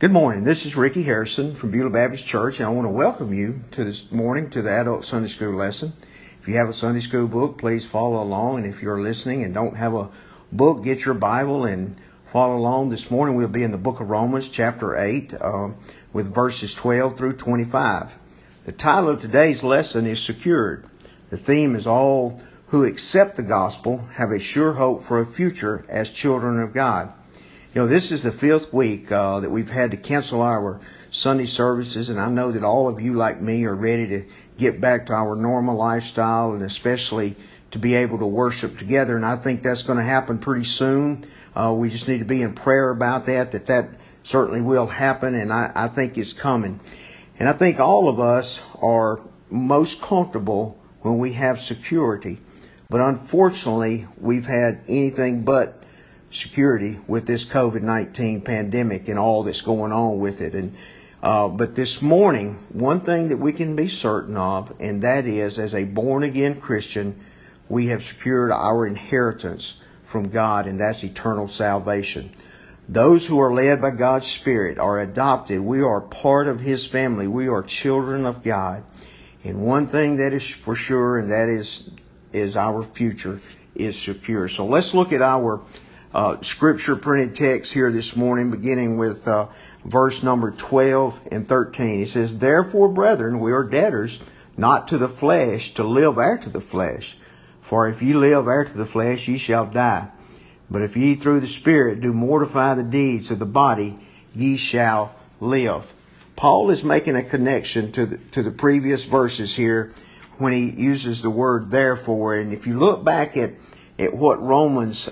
Good morning. This is Ricky Harrison from Beulah Baptist Church, and I want to welcome you to this morning to the Adult Sunday School lesson. If you have a Sunday School book, please follow along. And if you're listening and don't have a book, get your Bible and follow along. This morning we'll be in the book of Romans, chapter 8, with verses 12 through 25. The title of today's lesson is Secured. The theme is all who accept the gospel have a sure hope for a future as children of God. You know, this is the fifth week that we've had to cancel our Sunday services, and I know that all of you, like me, are ready to get back to our normal lifestyle and especially to be able to worship together, and I think that's going to happen pretty soon. We just need to be in prayer about that certainly will happen, and I think it's coming. And I think all of us are most comfortable when we have security, but unfortunately, we've had anything but security with this COVID-19 pandemic and all that's going on with it. And but this morning, one thing that we can be certain of, and that is, as a born-again Christian, we have secured our inheritance from God, and that's eternal salvation. Those who are led by God's Spirit are adopted. We are part of His family. We are children of God. And one thing that is for sure, and that is our future is secure. So let's look at our scripture printed text here this morning, beginning with verse number 12 and 13. He says, "Therefore, brethren, we are debtors, not to the flesh, to live after the flesh. For if ye live after the flesh, ye shall die. But if ye through the Spirit do mortify the deeds of the body, ye shall live." Paul is making a connection to the previous verses here when he uses the word therefore. And if you look back at what Romans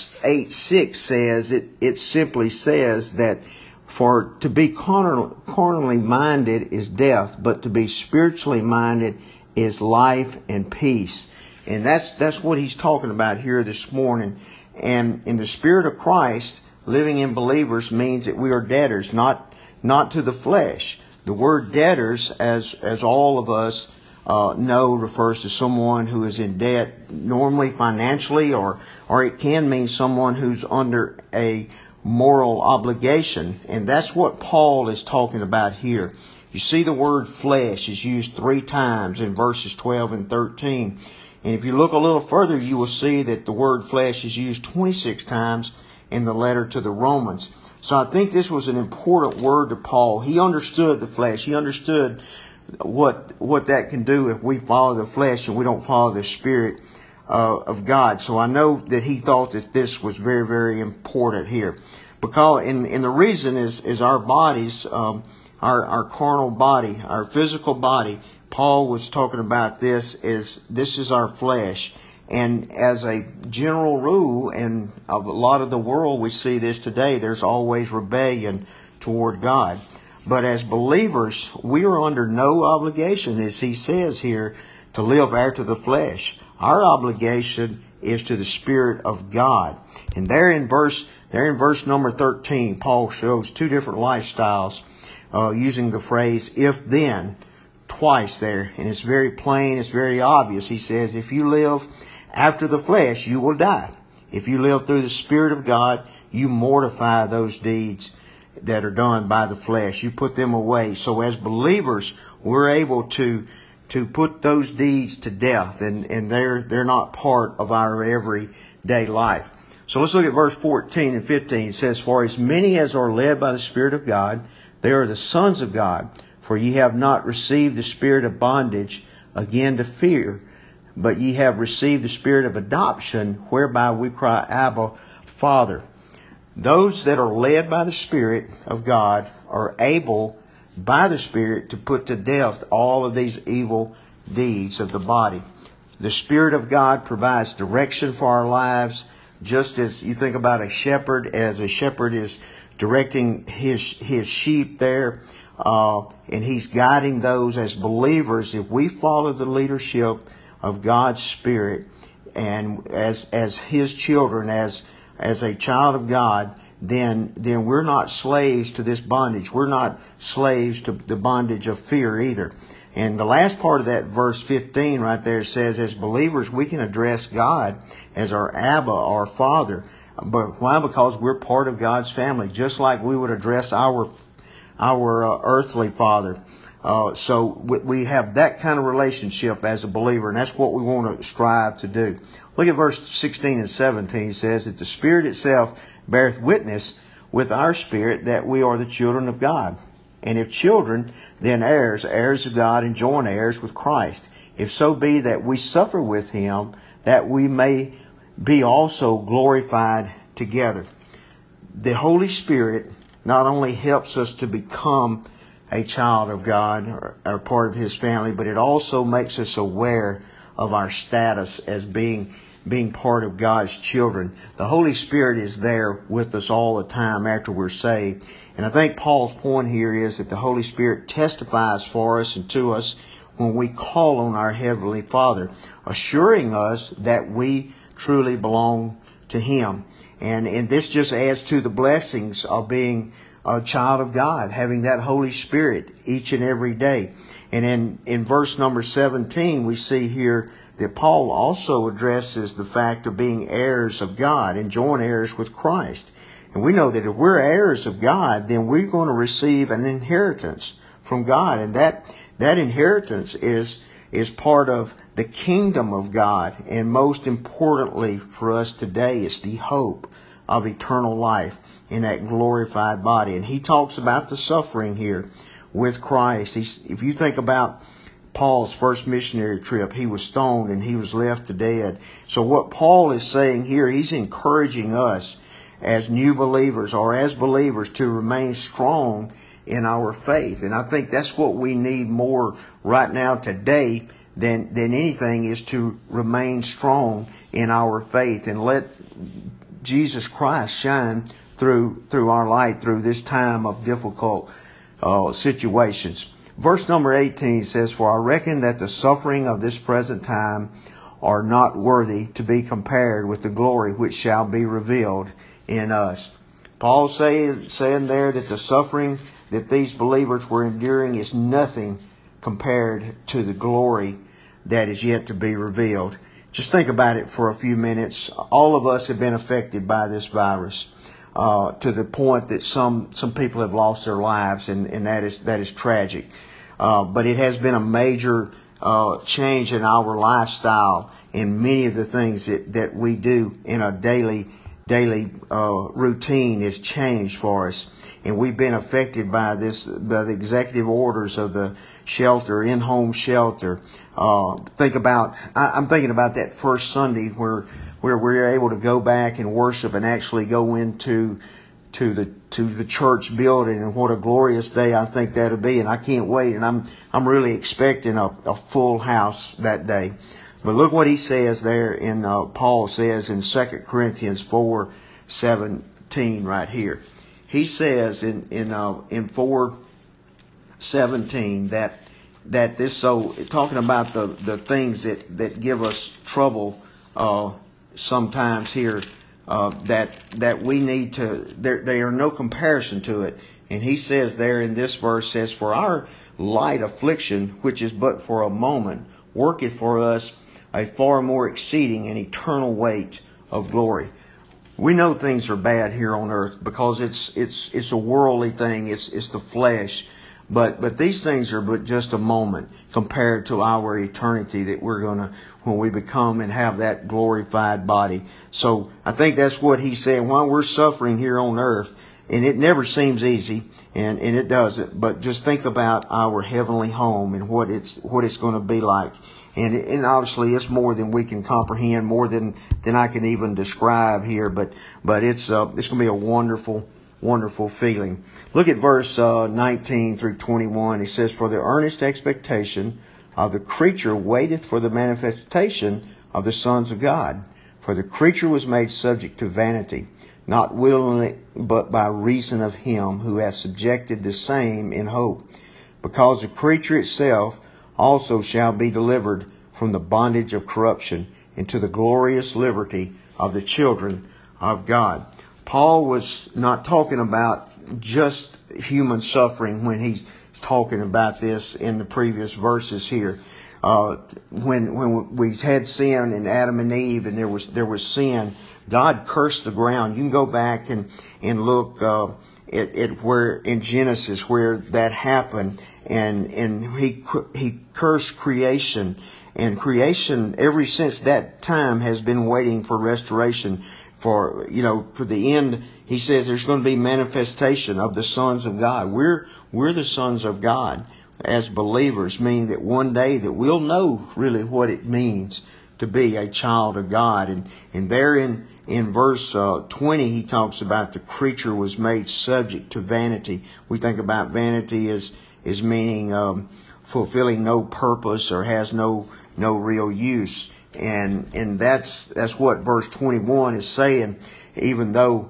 8:6 says, it simply says that for to be carnally minded is death, but to be spiritually minded is life and peace. And that's what he's talking about here this morning. And in the Spirit of Christ, living in believers means that we are debtors, not to the flesh. The word debtors, as all of us know, refers to someone who is in debt, normally financially, or it can mean someone who's under a moral obligation. And that's what Paul is talking about here. You see the word flesh is used 3 times in verses 12 and 13. And if you look a little further, you will see that the word flesh is used 26 times in the letter to the Romans. So I think this was an important word to Paul. He understood the flesh. He understood what that can do if we follow the flesh and we don't follow the Spirit of God. So I know that he thought that this was very, very important here. Because and the reason is our bodies, our carnal body, our physical body. Paul was talking about this is our flesh. And as a general rule, and a lot of the world, we see this today, there's always rebellion toward God. But as believers, we are under no obligation, as he says here, to live after the flesh. Our obligation is to the Spirit of God. And there in verse number 13, Paul shows 2 different lifestyles using the phrase "if then" twice there. And it's very plain, it's very obvious. He says, if you live after the flesh, you will die. If you live through the Spirit of God, you mortify those deeds that are done by the flesh. You put them away. So as believers, we're able to put those deeds to death, and they're not part of our everyday life. So let's look at verse 14 and 15. It says, "For as many as are led by the Spirit of God, they are the sons of God. For ye have not received the spirit of bondage again to fear, but ye have received the Spirit of adoption, whereby we cry, Abba, Father." Those that are led by the Spirit of God are able, by the Spirit, to put to death all of these evil deeds of the body. The Spirit of God provides direction for our lives, just as you think about a shepherd, as a shepherd is directing his sheep there, and he's guiding those as believers. If we follow the leadership of God's Spirit, and as His children, as a child of God, then we're not slaves to this bondage. We're not slaves to the bondage of fear either. And the last part of that verse 15 right there says, as believers, we can address God as our Abba, our Father. But why? Because we're part of God's family. Just like we would address our our earthly father. So we have that kind of relationship as a believer, and that's what we want to strive to do. Look at verse 16 and 17. It says that the Spirit itself beareth witness with our spirit that we are the children of God. And if children, then heirs, heirs of God, and joint heirs with Christ. If so be that we suffer with Him, that we may be also glorified together. The Holy Spirit not only helps us to become a child of God or part of His family, but it also makes us aware of our status as being part of God's children. The Holy Spirit is there with us all the time after we're saved. And I think Paul's point here is that the Holy Spirit testifies for us and to us when we call on our Heavenly Father, assuring us that we truly belong to Him. And this just adds to the blessings of being a child of God, having that Holy Spirit each and every day. And in verse number 17, we see here that Paul also addresses the fact of being heirs of God and joint heirs with Christ. And we know that if we're heirs of God, then we're going to receive an inheritance from God. And that inheritance is part of the kingdom of God. And most importantly for us today, it's the hope of eternal life in that glorified body. And he talks about the suffering here with Christ. If you think about Paul's first missionary trip, he was stoned and he was left to dead. So what Paul is saying here, he's encouraging us as new believers or as believers to remain strong in our faith. And I think that's what we need more right now today than anything, is to remain strong in our faith and let Jesus Christ shine through our light through this time of difficult situations. Verse number 18 says, "For I reckon that the suffering of this present time are not worthy to be compared with the glory which shall be revealed in us." Paul saying there that the suffering that these believers were enduring is nothing compared to the glory that is yet to be revealed. Just think about it for a few minutes. All of us have been affected by this virus to the point that some people have lost their lives, and that is tragic. But it has been a major change in our lifestyle and many of the things that we do in a daily routine has changed for us. And we've been affected by the executive orders of the shelter, in-home shelter. I'm thinking about that first Sunday where we're able to go back and worship and actually go into the church building, and what a glorious day I think that'll be. And I can't wait, and I'm really expecting a full house that day. But look what he says there Paul says in 2 Corinthians 4:17 right here. He says in 4:17 that this, so talking about the things that give us trouble sometimes here, that we need to, they are no comparison to it. And he says there in this verse, says, "For our light affliction, which is but for a moment, worketh for us a far more exceeding and eternal weight of glory." We know things are bad here on earth because it's a worldly thing. It's the flesh. But these things are but just a moment compared to our eternity that we're gonna, when we become and have that glorified body. So I think that's what he's saying. While we're suffering here on earth, and it never seems easy, and it doesn't, but just think about our heavenly home and what it's going to be like. And obviously it's more than we can comprehend, more than I can even describe here. But it's going to be a wonderful, wonderful feeling. Look at verse 19 through 21. He says, "For the earnest expectation of the creature waiteth for the manifestation of the sons of God. For the creature was made subject to vanity, not willingly, but by reason of him who hath subjected the same in hope. Because the creature itself also shall be delivered from the bondage of corruption into the glorious liberty of the children of God." Paul was not talking about just human suffering when he's talking about this in the previous verses here. When we had sin in Adam and Eve, and there was sin, God cursed the ground. You can go back and look at where in Genesis where that happened, and he cursed creation, and creation ever since that time has been waiting for restoration. For the end, he says there's going to be manifestation of the sons of God. We're the sons of God as believers, meaning that one day that we'll know really what it means to be a child of God. And there in verse 20, he talks about the creature was made subject to vanity. We think about vanity as meaning fulfilling no purpose or has no real use. And that's what verse 21 is saying. Even though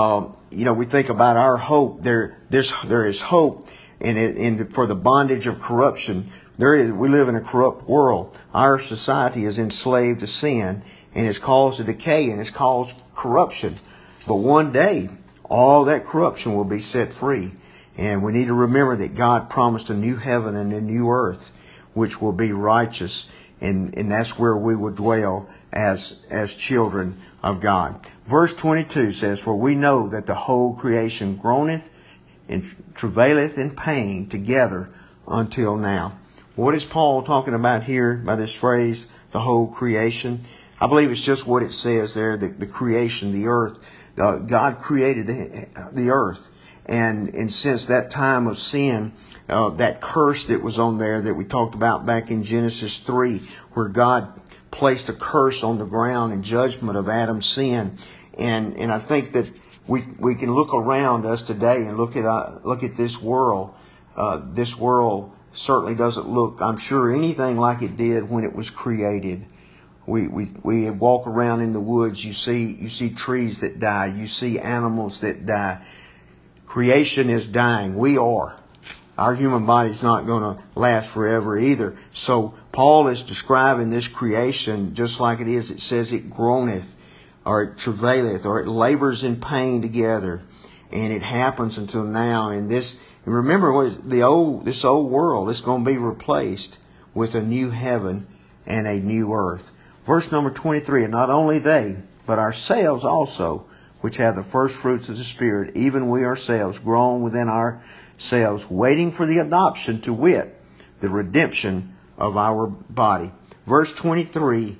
we think about our hope, there is hope for the bondage of corruption. We live in a corrupt world. Our society is enslaved to sin, and it's caused a decay, and it's caused corruption. But one day, all that corruption will be set free. And we need to remember that God promised a new heaven and a new earth, which will be righteous. And that's where we will dwell as children of God. Verse 22 says, "For we know that the whole creation groaneth and travaileth in pain together until now." What is Paul talking about here by this phrase, the whole creation? I believe it's just what it says there, the creation, the earth. God created the earth. And since that time of sin, that curse that was on there that we talked about back in Genesis 3, where God placed a curse on the ground in judgment of Adam's sin. And I think that we can look around us today and look at this world. This world certainly doesn't look, I'm sure, anything like it did when it was created. We walk around in the woods. You see trees that die. You see animals that die. Creation is dying. We are. Our human body's not going to last forever either. So Paul is describing this creation just like it is. It says it groaneth, or it travaileth, or it labors in pain together, and it happens until now. And remember what is this old world is going to be replaced with a new heaven and a new earth. Verse number 23, "And not only they, but ourselves also, which have the first fruits of the Spirit, even we ourselves groan within ourselves, waiting for the adoption, to wit, the redemption of our body." Verse 23,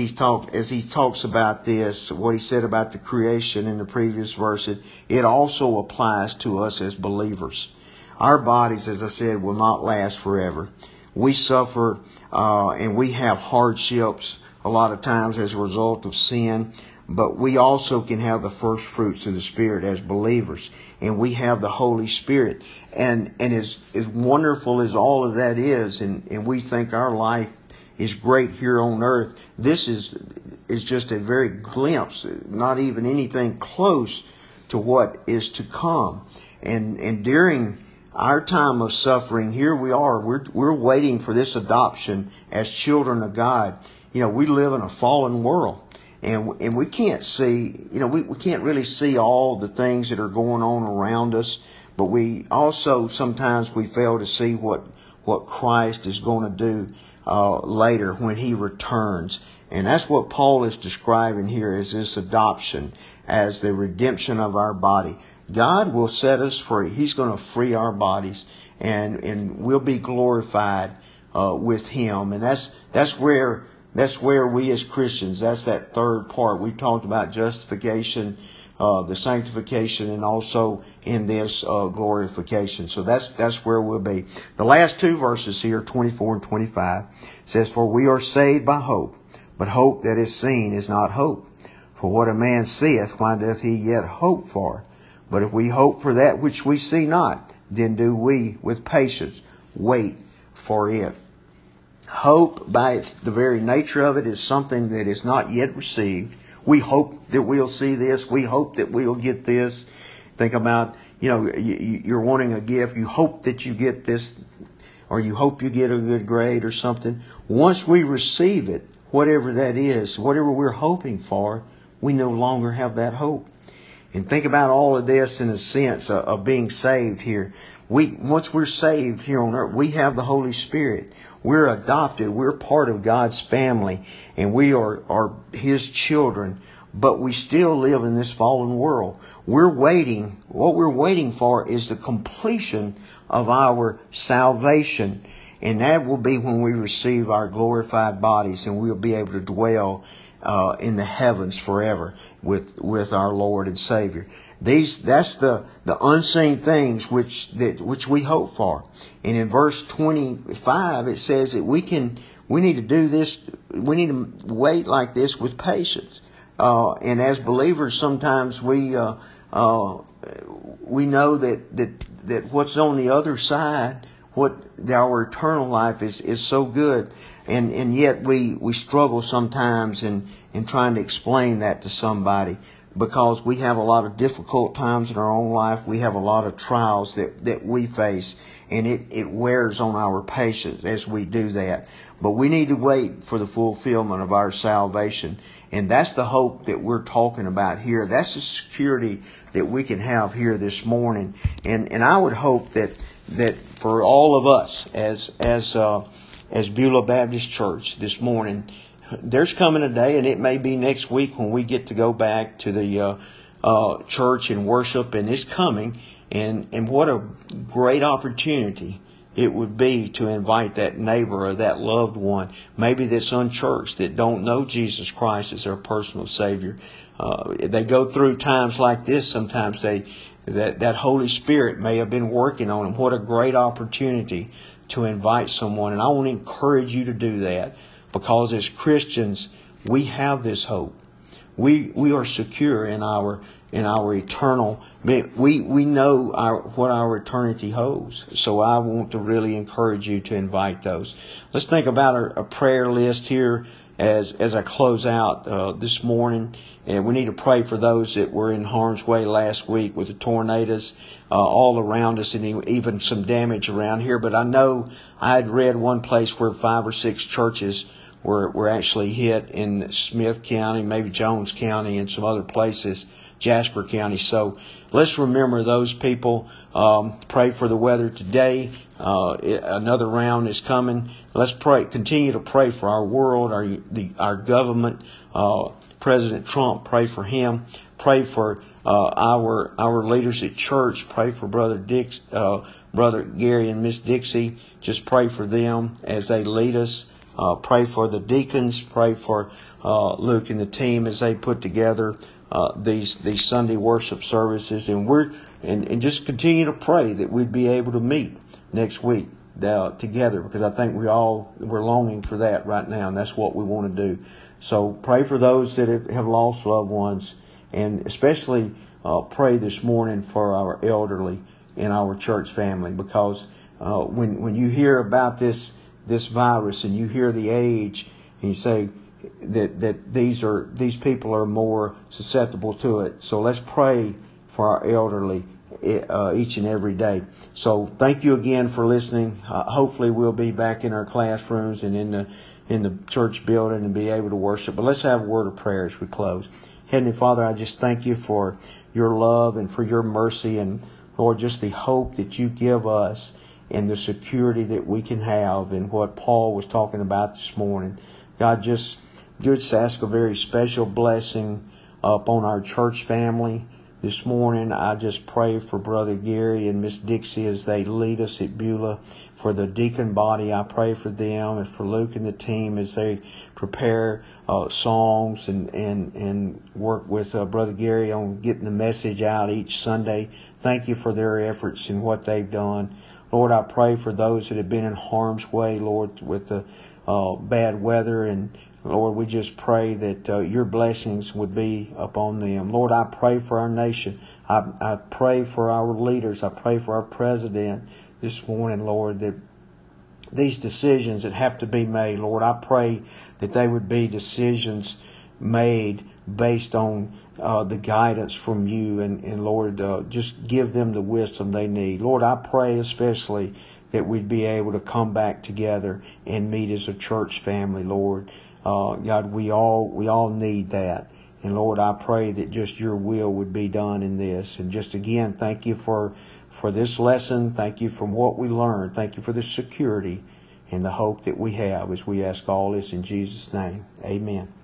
as he talks about this, what he said about the creation in the previous verse, it also applies to us as believers. Our bodies, as I said, will not last forever. We suffer and we have hardships a lot of times as a result of sin. But we also can have the first fruits of the Spirit as believers. And we have the Holy Spirit. And as wonderful as all of that is, and we think our life is great here on earth, this is just a very glimpse, not even anything close to what is to come. And during our time of suffering, here we are. We're waiting for this adoption as children of God. We live in a fallen world. And we can't see, we can't really see all the things that are going on around us. But we also, sometimes we fail to see what Christ is going to do later when He returns. And that's what Paul is describing here, as this adoption, as the redemption of our body. God will set us free. He's going to free our bodies, and we'll be glorified with Him. And that's where we as Christians, that's that third part. We talked about justification, the sanctification, and also in this glorification. So that's where we'll be. The last two verses here, 24 and 25, says, "For we are saved by hope, but hope that is seen is not hope. For what a man seeth, why doth he yet hope for? But if we hope for that which we see not, then do we with patience wait for it." Hope, by the very nature of it, is something that is not yet received. We hope that we'll see this. We hope that we'll get this. Think about, you're wanting a gift. You hope that you get this, or you hope you get a good grade or something. Once we receive it, whatever that is, whatever we're hoping for, we no longer have that hope. And think about all of this in a sense of being saved here. Once we're saved here on earth, we have the Holy Spirit. We're adopted. We're part of God's family, and we are His children. but we still live in this fallen world. What we're waiting for is the completion of our salvation. And that will be when we receive our glorified bodies, and we'll be able to dwell in the heavens forever with our Lord and Savior. That's the unseen things which we hope for. And in verse 25 it says that we need to do this. We need to wait like this with patience. And as believers, sometimes we know that what's on the other side, what our eternal life is so good, and yet we struggle sometimes in trying to explain that to somebody, because we have a lot of difficult times in our own life. We have a lot of trials that we face, and it wears on our patience as we do that. But we need to wait for the fulfillment of our salvation. And that's the hope that we're talking about here. That's the security that we can have here this morning. And I would hope that for all of us as Beulah Baptist Church this morning, there's coming a day, and it may be next week, when we get to go back to the church and worship, and it's coming. And what a great opportunity it would be to invite that neighbor or that loved one, maybe that's unchurched, that don't know Jesus Christ as their personal Savior. They go through times like this. Sometimes that Holy Spirit may have been working on them. What a great opportunity to invite someone. And I want to encourage you to do that, because as Christians, we have this hope. We are secure in our eternal. We know what our eternity holds. So I want to really encourage you to invite those. Let's think about a prayer list here as I close out this morning. And we need to pray for those that were in harm's way last week with the tornadoes all around us, and even some damage around here. But I know I had read one place where 5 or 6 churches were actually hit in Smith County, maybe Jones County, and some other places, Jasper County. So let's remember those people. Pray for the weather today. Another round is coming. Let's pray. Continue to pray for our world, our government. President Trump, pray for him. Pray for our leaders at church. Pray for Brother Gary and Miss Dixie. Just pray for them as they lead us. Pray for the deacons. Pray for Luke and the team as they put together these Sunday worship services, and just continue to pray that we'd be able to meet next week together, because I think we're longing for that right now, and that's what we want to do. So pray for those that have lost loved ones, and especially pray this morning for our elderly in our church family, because when you hear about this virus and you hear the age, and you say that these people are more susceptible to it. So let's pray for our elderly each and every day. So thank you again for listening. Hopefully we'll be back in our classrooms and in the church building and be able to worship. But let's have a word of prayer as we close. Heavenly Father, I just thank you for your love and for your mercy, and Lord, just the hope that you give us and the security that we can have in what Paul was talking about this morning. God, just ask a very special blessing upon our church family this morning. I just pray for Brother Gary and Miss Dixie as they lead us at Beulah. For the deacon body, I pray for them, and for Luke and the team as they prepare songs and work with Brother Gary on getting the message out each Sunday. Thank you for their efforts and what they've done. Lord, I pray for those that have been in harm's way, Lord, with the bad weather. And Lord, we just pray that your blessings would be upon them. Lord, I pray for our nation. I pray for our leaders. I pray for our president this morning, Lord, that these decisions that have to be made, Lord, I pray that they would be decisions made based on the guidance from you. And Lord, just give them the wisdom they need. Lord, I pray especially that we'd be able to come back together and meet as a church family, Lord. God, we all need that. And Lord, I pray that just your will would be done in this. And just again, thank you for this lesson. Thank you for what we learned. Thank you for the security and the hope that we have as we ask all this in Jesus' name. Amen.